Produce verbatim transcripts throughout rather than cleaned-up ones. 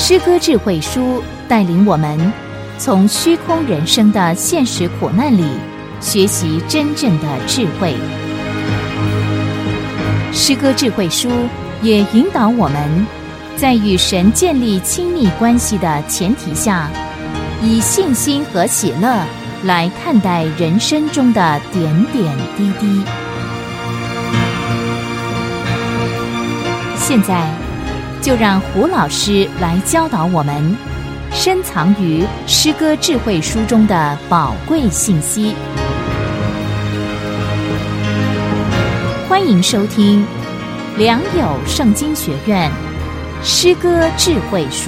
诗歌智慧书带领我们从虚空人生的现实苦难里学习真正的智慧。诗歌智慧书也引导我们在与神建立亲密关系的前提下，以信心和喜乐来看待人生中的点点滴滴。现在就让胡老师来教导我们深藏于诗歌智慧书中的宝贵信息。欢迎收听良友圣经学院诗歌智慧书。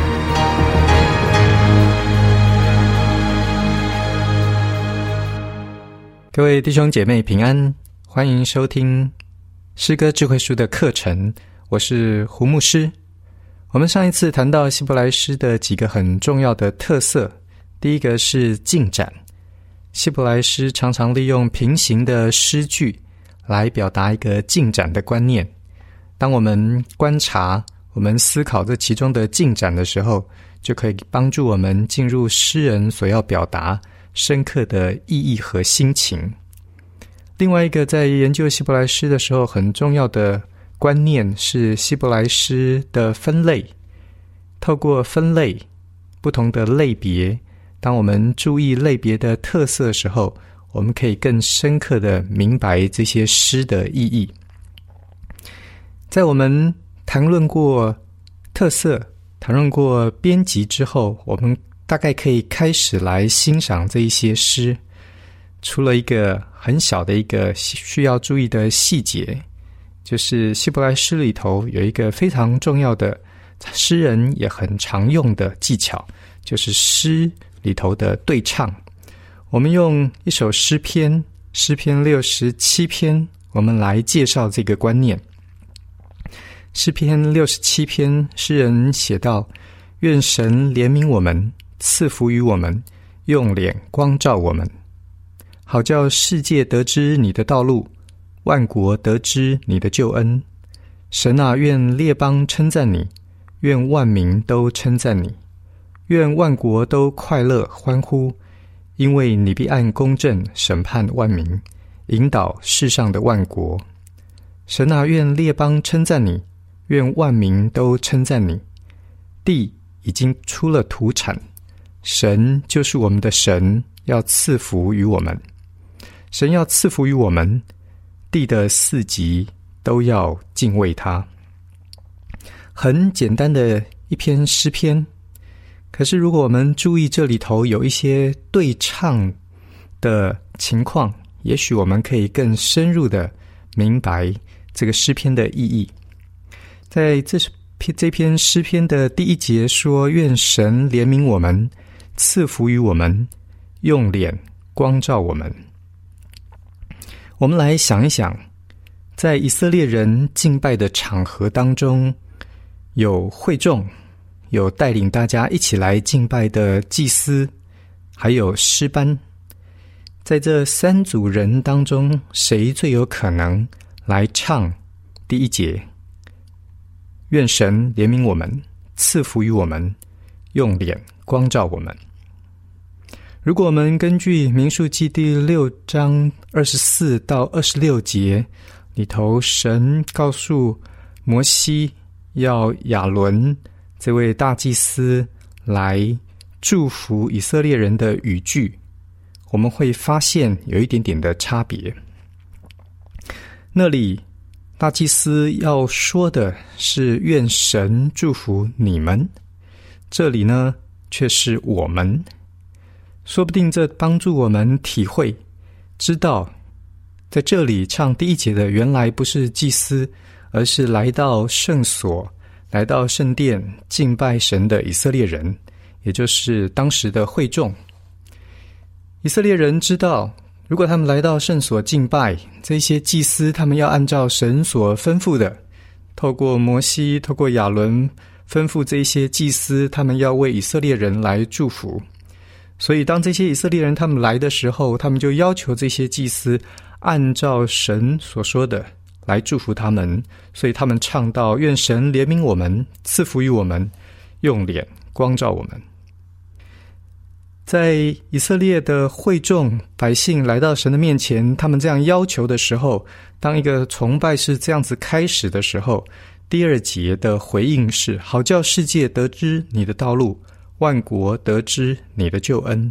各位弟兄姐妹平安，欢迎收听诗歌智慧书的课程，我是胡牧师。我们上一次谈到希伯来诗的几个很重要的特色，第一个是进展。希伯来诗常常利用平行的诗句来表达一个进展的观念。当我们观察、我们思考这其中的进展的时候，就可以帮助我们进入诗人所要表达深刻的意义和心情。另外一个在研究希伯来诗的时候很重要的观念是希伯来诗的分类。透过分类，不同的类别，当我们注意类别的特色的时候，我们可以更深刻地明白这些诗的意义。在我们谈论过特色、谈论过编辑之后，我们大概可以开始来欣赏这一些诗。除了一个很小的一个需要注意的细节，就是希伯来诗里头有一个非常重要的诗人也很常用的技巧，就是诗里头的对唱。我们用一首诗篇，诗篇六十七篇，我们来介绍这个观念。诗篇六十七篇，诗人写道：愿神怜悯我们，赐福于我们，用脸光照我们，好叫世界得知你的道路，万国得知你的救恩。神啊，愿列邦称赞你，愿万民都称赞你，愿万国都快乐欢呼，因为你必按公正审判万民，引导世上的万国。神啊，愿列邦称赞你，愿万民都称赞你。地已经出了土产，神就是我们的神，要赐福于我们。神要赐福于我们，地的四极都要敬畏他。很简单的一篇诗篇，可是如果我们注意这里头有一些对唱的情况，也许我们可以更深入的明白这个诗篇的意义。在这这篇诗篇的第一节说：愿神怜悯我们，赐福于我们，用脸光照我们。我们来想一想，在以色列人敬拜的场合当中，有会众，有带领大家一起来敬拜的祭司，还有诗班。在这三组人当中，谁最有可能来唱第一节？愿神怜悯我们，赐福于我们，用脸光照我们。如果我们根据民数记第六章二十四到二十六节里头，神告诉摩西要亚伦这位大祭司来祝福以色列人的语句，我们会发现有一点点的差别。那里大祭司要说的是愿神祝福你们，这里呢却是我们。说不定这帮助我们体会知道，在这里唱第一节的原来不是祭司，而是来到圣所，来到圣殿敬拜神的以色列人，也就是当时的会众。以色列人知道，如果他们来到圣所敬拜，这些祭司他们要按照神所吩咐的，透过摩西，透过亚伦吩咐这些祭司，他们要为以色列人来祝福。所以当这些以色列人他们来的时候，他们就要求这些祭司按照神所说的来祝福他们。所以他们唱到：愿神怜悯我们，赐福于我们， 用脸光照我们。在以色列的会众百姓来到神的面前，他们这样要求的时候，当一个崇拜是这样子开始的时候，第二节的回应是：好叫世界得知你的道路，万国得知你的救恩。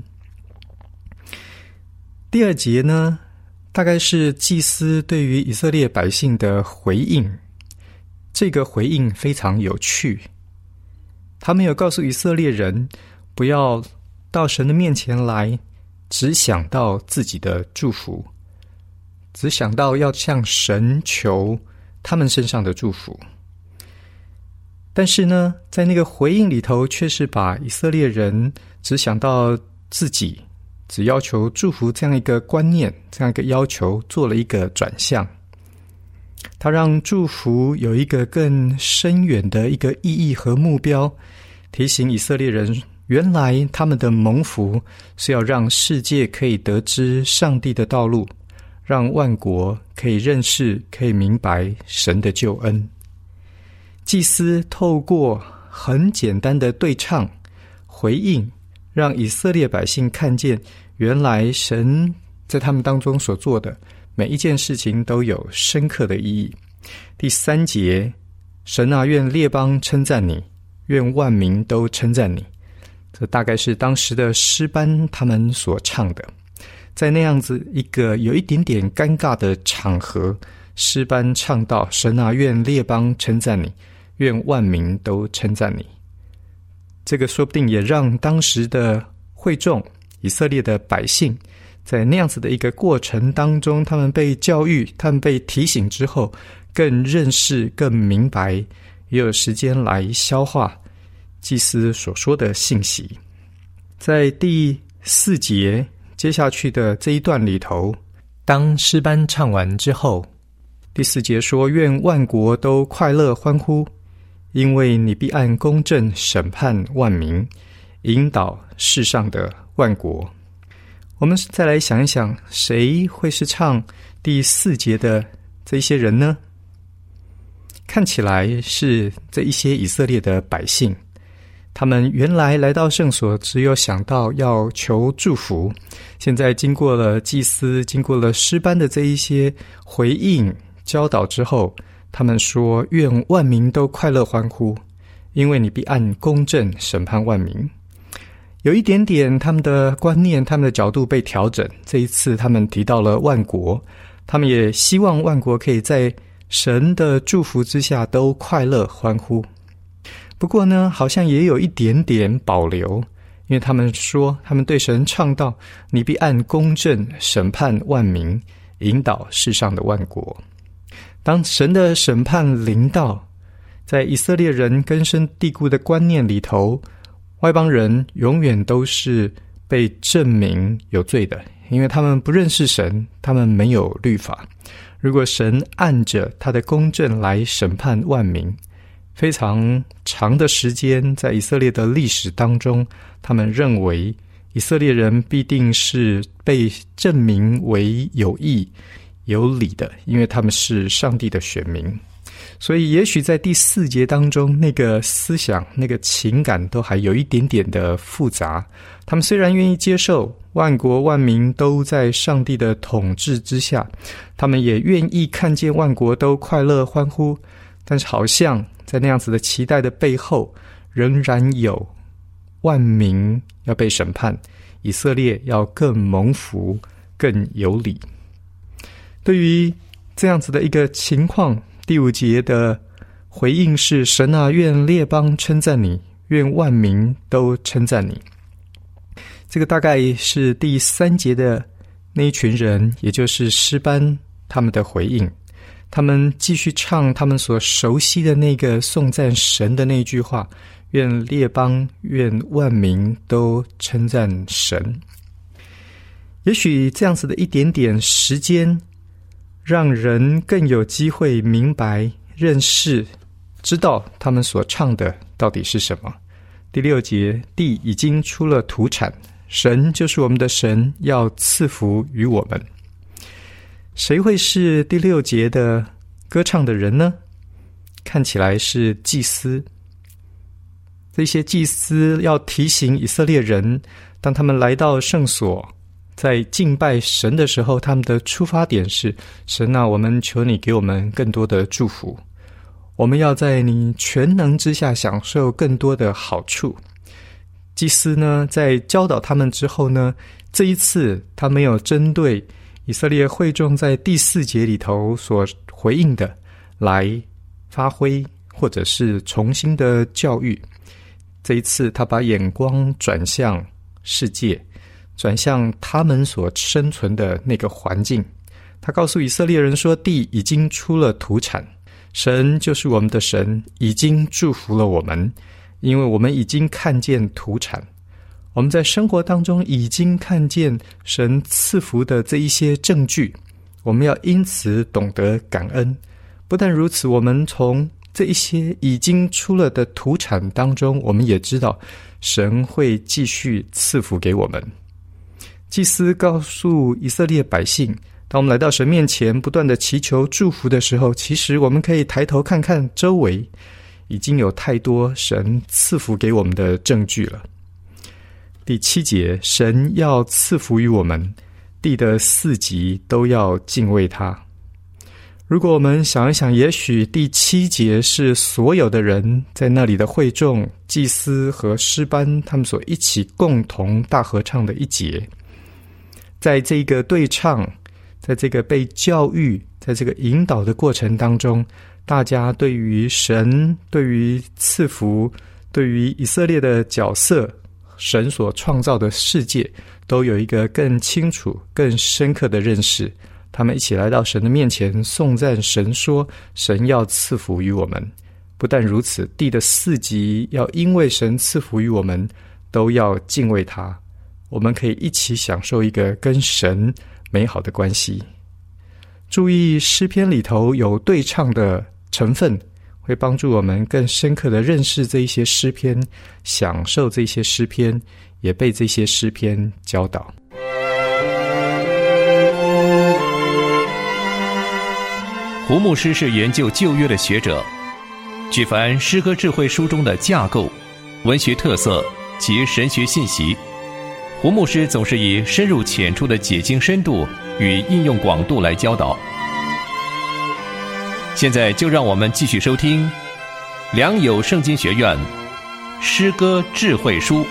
第二节呢，大概是祭司对于以色列百姓的回应。这个回应非常有趣，他们有告诉以色列人，不要到神的面前来只想到自己的祝福，只想到要向神求他们身上的祝福。但是呢，在那个回应里头，却是把以色列人只想到自己，只要求祝福这样一个观念，这样一个要求做了一个转向。他让祝福有一个更深远的一个意义和目标，提醒以色列人，原来他们的蒙福是要让世界可以得知上帝的道路，让万国可以认识，可以明白神的救恩。祭司透过很简单的对唱回应，让以色列百姓看见，原来神在他们当中所做的每一件事情都有深刻的意义。第三节，神啊，愿列邦称赞你，愿万民都称赞你。这大概是当时的诗班他们所唱的。在那样子一个有一点点尴尬的场合，诗班唱到：神啊，愿列邦称赞你，愿万民都称赞你。这个说不定也让当时的会众以色列的百姓在那样子的一个过程当中，他们被教育，他们被提醒之后，更认识，更明白，也有时间来消化祭司所说的信息。在第四节接下去的这一段里头，当诗班唱完之后，第四节说：愿万国都快乐欢呼，因为你必按公正审判万民，引导世上的万国。我们再来想一想，谁会是唱第四节的这一些人呢？看起来是这一些以色列的百姓，他们原来来到圣所只有想到要求祝福，现在经过了祭司，经过了诗班的这一些回应教导之后，他们说：愿万民都快乐欢呼，因为你必按公正审判万民。有一点点他们的观念，他们的角度被调整。这一次他们提到了万国，他们也希望万国可以在神的祝福之下都快乐欢呼。不过呢，好像也有一点点保留，因为他们说，他们对神唱道：你必按公正审判万民，引导世上的万国。当神的审判临到，在以色列人根深蒂固的观念里头，外邦人永远都是被证明有罪的，因为他们不认识神，他们没有律法。如果神按着他的公正来审判万民，非常长的时间，在以色列的历史当中，他们认为以色列人必定是被证明为有义有理的，因为他们是上帝的选民。所以也许在第四节当中，那个思想，那个情感都还有一点点的复杂。他们虽然愿意接受万国万民都在上帝的统治之下，他们也愿意看见万国都快乐欢呼，但是好像在那样子的期待的背后，仍然有万民要被审判，以色列要更蒙福，更有理。对于这样子的一个情况，第五节的回应是：神啊，愿列邦称赞你，愿万民都称赞你。这个大概是第三节的那一群人，也就是诗班他们的回应。他们继续唱他们所熟悉的那个颂赞神的那句话：愿列邦，愿万民都称赞神。也许这样子的一点点时间，让人更有机会明白、认识、知道他们所唱的到底是什么。第六节，地已经出了土产，神就是我们的神，要赐福于我们。谁会是第六节的歌唱的人呢？看起来是祭司。 这些祭司要提醒以色列人，当他们来到圣所，在敬拜神的时候，他们的出发点是：神啊，我们求你给我们更多的祝福，我们要在你全能之下享受更多的好处。祭司呢，在教导他们之后呢，这一次他没有针对以色列会众在第四节里头所回应的来发挥，或者是重新的教育。这一次他把眼光转向世界，转向他们所生存的那个环境。他告诉以色列人说，地已经出了土产，神就是我们的神，已经祝福了我们，因为我们已经看见土产，我们在生活当中已经看见神赐福的这一些证据，我们要因此懂得感恩。不但如此，我们从这一些已经出了的土产当中，我们也知道神会继续赐福给我们。祭司告诉以色列百姓，当我们来到神面前不断的祈求祝福的时候，其实我们可以抬头看看周围，已经有太多神赐福给我们的证据了。第七节，神要赐福于我们，地的四极都要敬畏他。如果我们想一想，也许第七节是所有的人在那里的会众、祭司和诗班他们所一起共同大合唱的一节。在这个对唱，在这个被教育，在这个引导的过程当中，大家对于神、对于赐福、对于以色列的角色、神所创造的世界，都有一个更清楚、更深刻的认识。他们一起来到神的面前颂赞神，说神要赐福于我们。不但如此，地的四极要因为神赐福于我们，都要敬畏他。我们可以一起享受一个跟神美好的关系。注意诗篇里头有对唱的成分，会帮助我们更深刻地认识这一些诗篇，享受这些诗篇，也被这些诗篇教导。 胡牧师是研究旧约的学者，举凡诗歌智慧书中的架构、文学特色及神学信息，胡牧师总是以深入浅出的解经深度与应用广度来教导。现在就让我们继续收听良友圣经学院诗歌智慧书。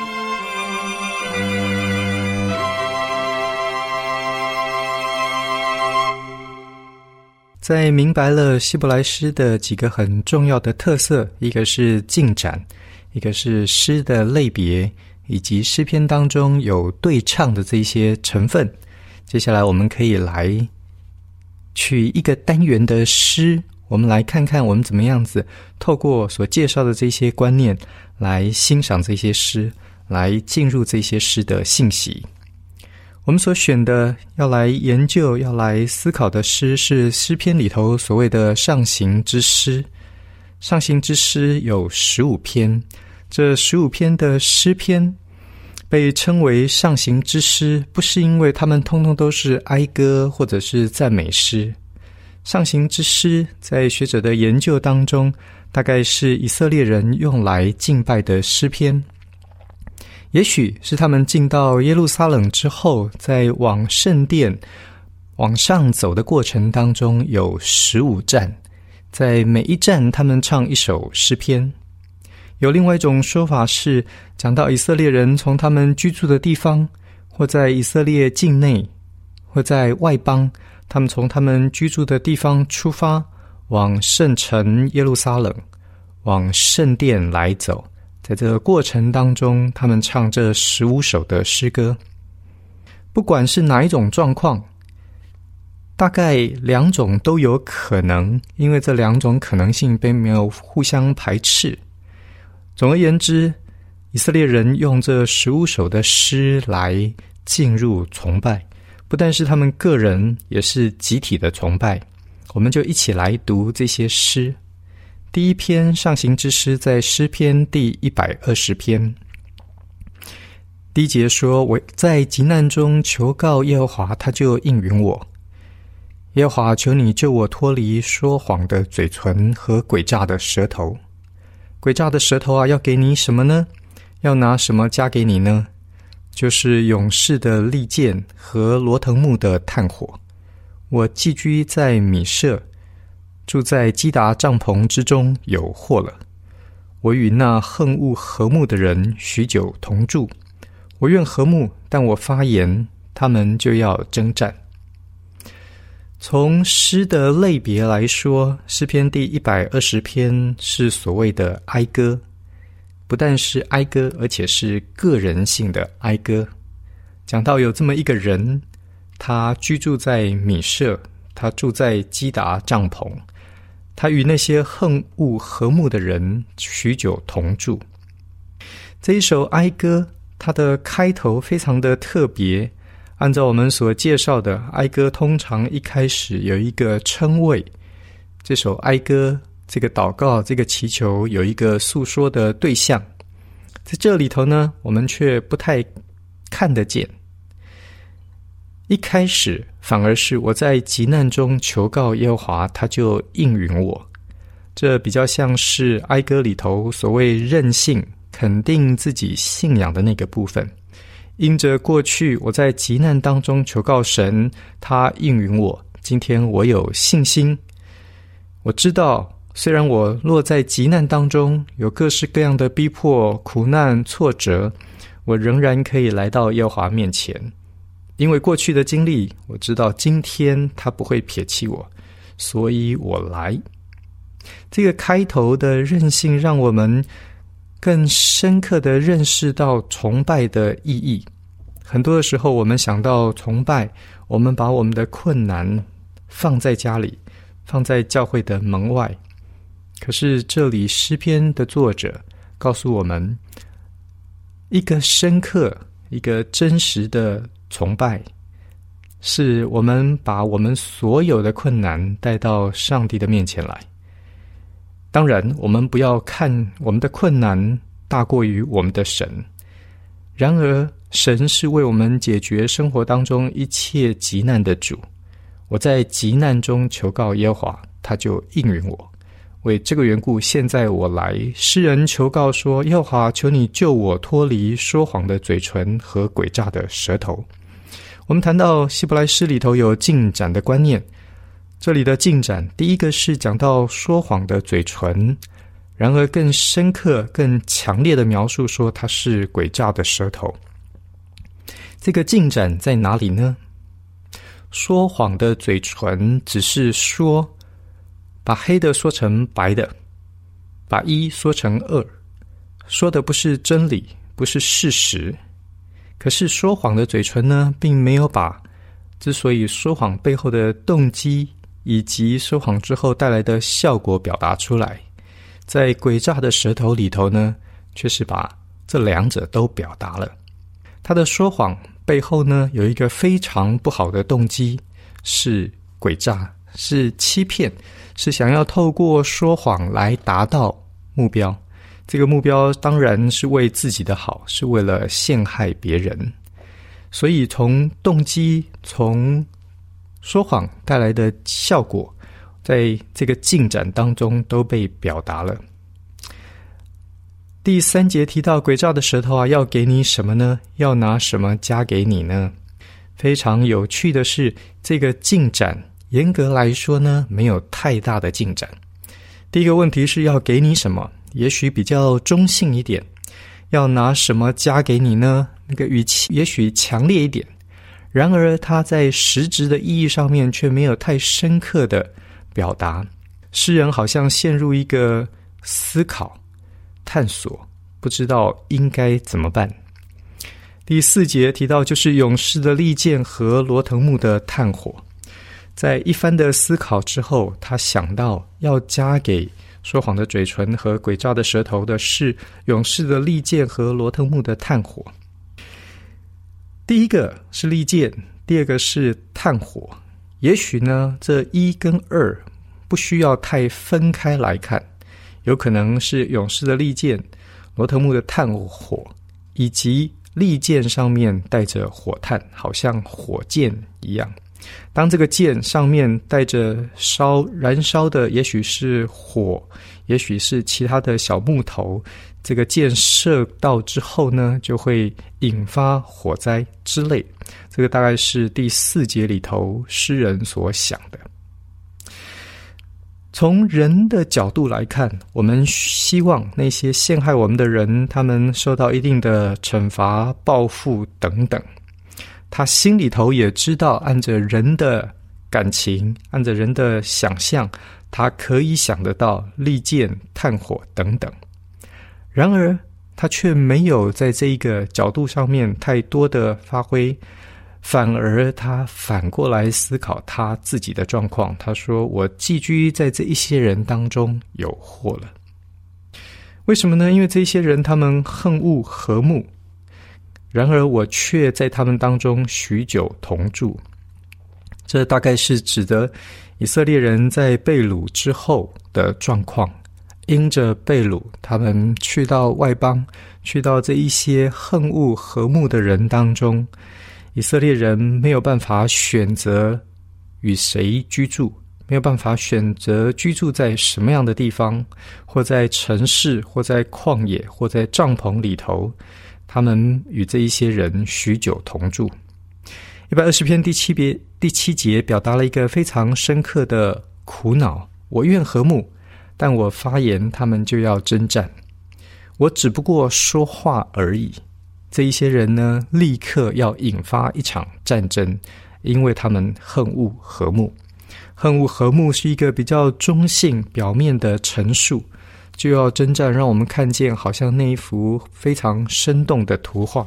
在明白了希伯来诗的几个很重要的特色，一个是进展，一个是诗的类别，以及诗篇当中有对唱的这些成分。接下来我们可以来取一个单元的诗，我们来看看我们怎么样子透过所介绍的这些观念来欣赏这些诗，来进入这些诗的信息。我们所选的要来研究、要来思考的诗是诗篇里头所谓的上行之诗。上行之诗有十五篇，这十五篇的诗篇被称为上行之诗，不是因为他们通通都是哀歌或者是赞美诗。上行之诗在学者的研究当中，大概是以色列人用来敬拜的诗篇。也许是他们进到耶路撒冷之后，在往圣殿往上走的过程当中有十五站，在每一站他们唱一首诗篇。有另外一种说法是讲到以色列人从他们居住的地方，或在以色列境内，或在外邦，他们从他们居住的地方出发，往圣城耶路撒冷，往圣殿来走。在这个过程当中，他们唱这十五首的诗歌。不管是哪一种状况，大概两种都有可能，因为这两种可能性并没有互相排斥。总而言之，以色列人用这十五首的诗来进入崇拜，不但是他们个人，也是集体的崇拜。我们就一起来读这些诗。第一篇上行之诗在诗篇第一百二十篇。第一节说，我在急难中求告耶和华，他就应允我。耶和华，求你救我脱离说谎的嘴唇和诡诈的舌头。 诡诈的舌头啊，要给你什么呢？要拿什么加给你呢？就是勇士的利剑和罗腾木的炭火。我寄居在米舍，住在基达帐篷之中，有祸了。我与那恨恶和睦的人许久同住。我愿和睦，但我发言，他们就要征战。从诗的类别来说，诗篇第一百二十篇是所谓的哀歌，不但是哀歌，而且是个人性的哀歌。讲到有这么一个人，他居住在米舍，他住在基达帐篷，他与那些恨恶和睦的人许久同住。这一首哀歌，它的开头非常的特别。按照我们所介绍的，哀歌通常一开始有一个称谓，这首哀歌，这个祷告，这个祈求有一个诉说的对象，在这里头呢，我们却不太看得见。一开始反而是我在急难中求告耶和华，他就应允我。这比较像是哀歌里头所谓任性肯定自己信仰的那个部分。因着过去我在急难当中求告神，他应允我，今天我有信心。我知道虽然我落在急难当中，有各式各样的逼迫、苦难、挫折，我仍然可以来到耶和华面前。因为过去的经历，我知道今天他不会撇弃我，所以我来。这个开头的韧性让我们更深刻地认识到崇拜的意义。很多的时候我们想到崇拜，我们把我们的困难放在家里，放在教会的门外。可是这里诗篇的作者告诉我们，一个深刻、一个真实的崇拜，是我们把我们所有的困难带到上帝的面前来。当然，我们不要看我们的困难大过于我们的神。然而，神是为我们解决生活当中一切急难的主。我在急难中求告耶和华，他就应允我。为这个缘故，现在我来。诗人求告说，耶和华，求你救我脱离说谎的嘴唇和诡诈的舌头。我们谈到希伯来诗里头有进展的观念，这里的进展，第一个是讲到说谎的嘴唇，然而更深刻、更强烈的描述说它是诡诈的舌头。这个进展在哪里呢？说谎的嘴唇只是说，把黑的说成白的，把一说成二，说的不是真理，不是事实。可是说谎的嘴唇呢，并没有把之所以说谎背后的动机以及说谎之后带来的效果表达出来。在诡诈的舌头里头呢，却是把这两者都表达了。他的说谎背后呢，有一个非常不好的动机，是诡诈，是欺骗，是想要透过说谎来达到目标。这个目标当然是为自己的好，是为了陷害别人。所以从动机，从说谎带来的效果，在这个进展当中都被表达了。第三节提到诡诈的舌头啊，要给你什么呢？要拿什么加给你呢？非常有趣的是，这个进展严格来说呢，没有太大的进展。第一个问题是要给你什么，也许比较中性一点。要拿什么加给你呢？那个语气也许强烈一点。然而它在实质的意义上面却没有太深刻的表达。诗人好像陷入一个思考探索，不知道应该怎么办。第四节提到就是勇士的利剑和罗腾木的炭火。在一番的思考之后，他想到要加给说谎的嘴唇和诡诈的舌头的是勇士的利剑和罗腾木的炭火。第一个是利剑，第二个是炭火。也许呢，这一跟二不需要太分开来看，有可能是勇士的利剑、罗腾木的炭火，以及利剑上面带着火炭，好像火箭一样。 当这个箭上面带着烧燃烧的，也许是火，也许是其他的小木头，这个箭射到之后呢，就会引发火灾之类。这个大概是第四节里头诗人所想的。从人的角度来看，我们希望那些陷害我们的人，他们受到一定的惩罚、报复等等。他心里头也知道，按着人的感情，按着人的想象，他可以想得到利剑、炭火等等。然而他却没有在这一个角度上面太多的发挥，反而他反过来思考他自己的状况。他说，我寄居在这一些人当中有祸了。为什么呢？因为这些人他们恨恶和睦，然而我却在他们当中许久同住。这大概是指的以色列人在被掳之后的状况。因着被掳，他们去到外邦，去到这一些恨恶和睦的人当中，以色列人没有办法选择与谁居住，没有办法选择居住在什么样的地方，或在城市，或在旷野，或在帐篷里头，他们与这一些人许久同住。一百二十篇第七节第七节表达了一个非常深刻的苦恼：我愿和睦，但我发言，他们就要征战。我只不过说话而已。这一些人呢，立刻要引发一场战争，因为他们恨恶和睦。恨恶和睦是一个比较中性表面的陈述，就要征战，让我们看见好像那一幅非常生动的图画。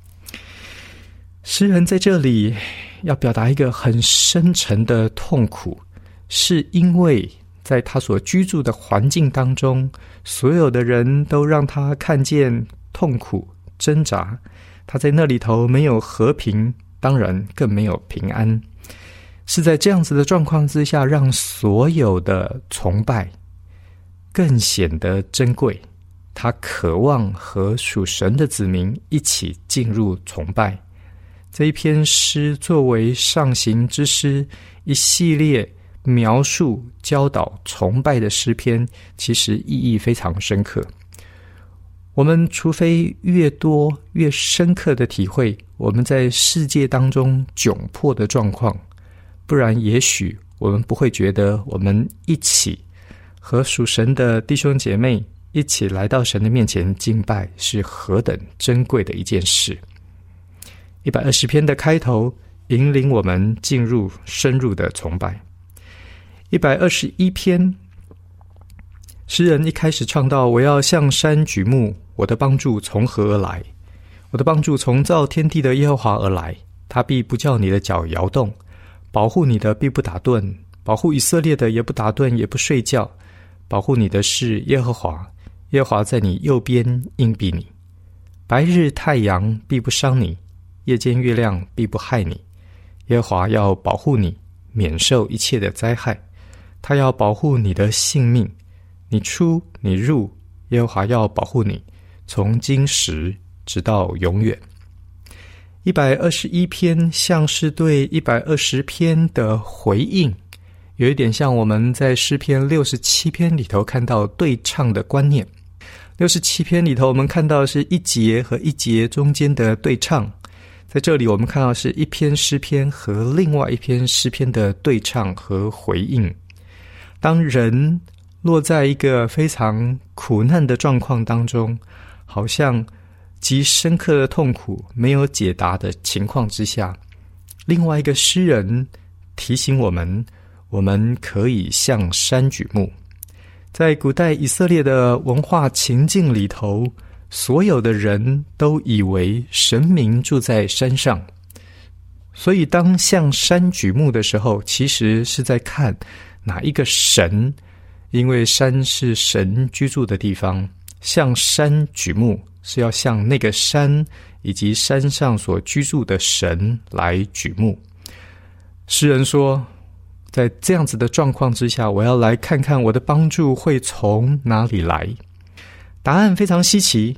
诗人在这里要表达一个很深沉的痛苦，是因为在他所居住的环境当中，所有的人都让他看见痛苦挣扎，他在那里头没有和平，当然更没有平安。是在这样子的状况之下，让所有的崇拜更显得珍贵。他渴望和属神的子民一起进入崇拜。这一篇诗作为上行之诗，一系列描述教导崇拜的诗篇，其实意义非常深刻。我们除非越多越深刻的体会我们在世界当中窘迫的状况，不然也许我们不会觉得我们一起和属神的弟兄姐妹一起来到神的面前敬拜是何等珍贵的一件事。一百二十篇的开头引领我们进入深入的崇拜。一百二十一篇，诗人一开始唱到，我要向山举目，我的帮助从何而来？我的帮助从造天地的耶和华而来，他必不叫你的脚摇动，保护你的必不打盹，保护以色列的也不打盹也不睡觉，保护你的是耶和华，耶和华在你右边荫庇你。白日太阳必不伤你，夜间月亮必不害你。耶和华要保护你，免受一切的灾害，他要保护你的性命，你出你入，耶和华要保护你，从今时直到永远。一百二十一篇像是对一百二十篇的回应，有一点像我们在诗篇六十七篇里头看到对唱的观念。六十七篇里头我们看到是一节和一节中间的对唱，在这里我们看到是一篇诗篇和另外一篇诗篇的对唱和回应。当人落在一个非常苦难的状况当中，好像极深刻的痛苦没有解答的情况之下，另外一个诗人提醒我们，我们可以向山举目。在古代以色列的文化情境里头，所有的人都以为神明住在山上，所以当向山举目的时候，其实是在看哪一个神，因为山是神居住的地方，向山举目是要向那个山以及山上所居住的神来举目。诗人说，在这样子的状况之下，我要来看看我的帮助会从哪里来。答案非常稀奇，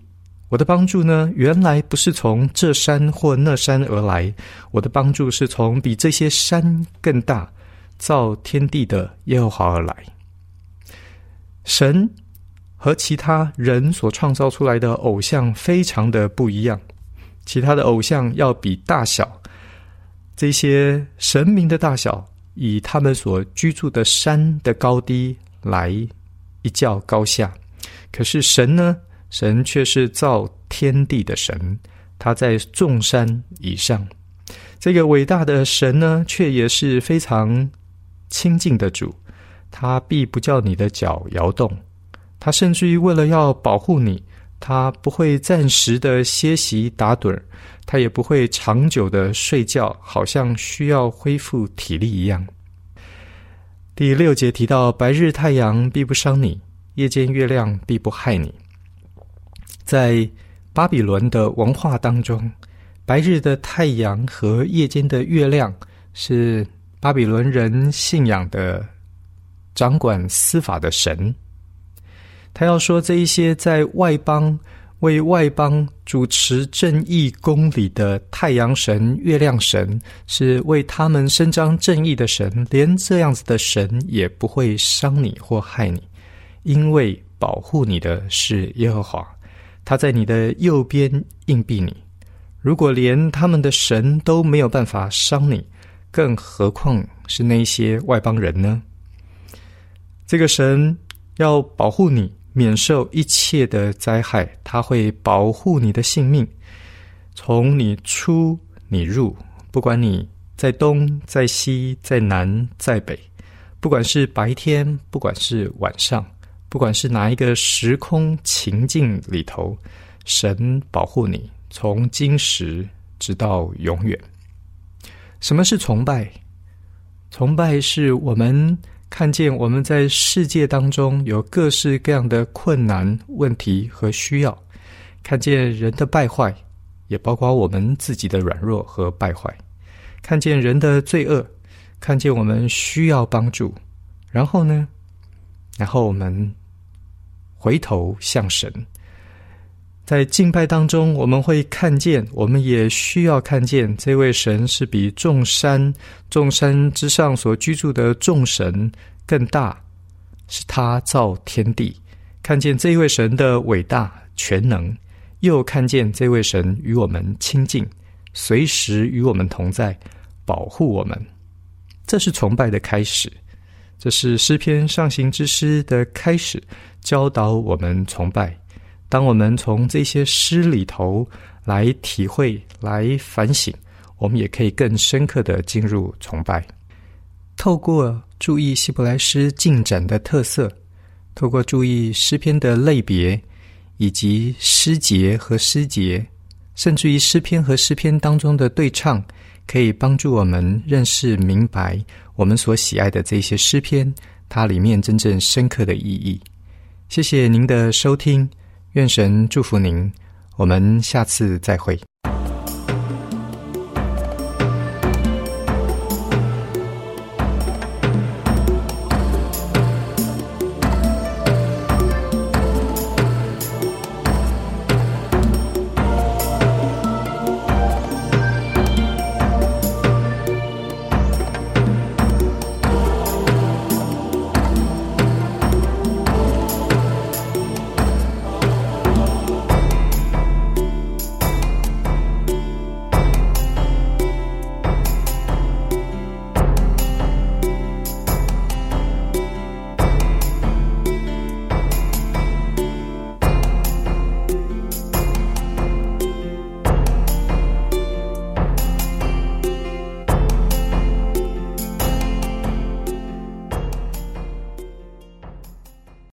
我的帮助呢，原来不是从这山或那山而来，我的帮助是从比这些山更大、造天地的耶和华而来。神和其他人所创造出来的偶像非常的不一样，其他的偶像要比大小，这些神明的大小，以他们所居住的山的高低来一较高下。可是神呢，神却是造天地的神，他在众山以上。这个伟大的神呢，却也是非常亲近的主，他必不叫你的脚摇动，他甚至于为了要保护你，他不会暂时的歇息打盹，他也不会长久的睡觉，好像需要恢复体力一样。第六节提到，白日太阳必不伤你，夜间月亮必不害你。在巴比伦的文化当中，白日的太阳和夜间的月亮是巴比伦人信仰的掌管司法的神。他要说，这一些在外邦为外邦主持正义公理的太阳神、月亮神，是为他们伸张正义的神，连这样子的神也不会伤你或害你，因为保护你的是耶和华，他在你的右边硬币你。如果连他们的神都没有办法伤你，更何况是那些外邦人呢？这个神要保护你免受一切的灾害，他会保护你的性命，从你出你入，不管你在东在西在南在北，不管是白天不管是晚上，不管是哪一个时空情境里头，神保护你，从今时直到永远。什么是崇拜？崇拜是我们看见我们在世界当中有各式各样的困难、问题和需要，看见人的败坏，也包括我们自己的软弱和败坏，看见人的罪恶，看见我们需要帮助，然后呢，然后我们回头向神。在敬拜当中，我们会看见，我们也需要看见，这位神是比众山众山之上所居住的众神更大，是他造天地，看见这位神的伟大全能，又看见这位神与我们亲近，随时与我们同在，保护我们。这是崇拜的开始，这是诗篇上行之诗的开始，教导我们崇拜。当我们从这些诗里头来体会、来反省，我们也可以更深刻地进入崇拜。透过注意希伯来诗进展的特色，透过注意诗篇的类别，以及诗节和诗节，甚至于诗篇和诗篇当中的对唱，可以帮助我们认识明白我们所喜爱的这些诗篇，它里面真正深刻的意义。谢谢您的收听，愿神祝福您，我们下次再会。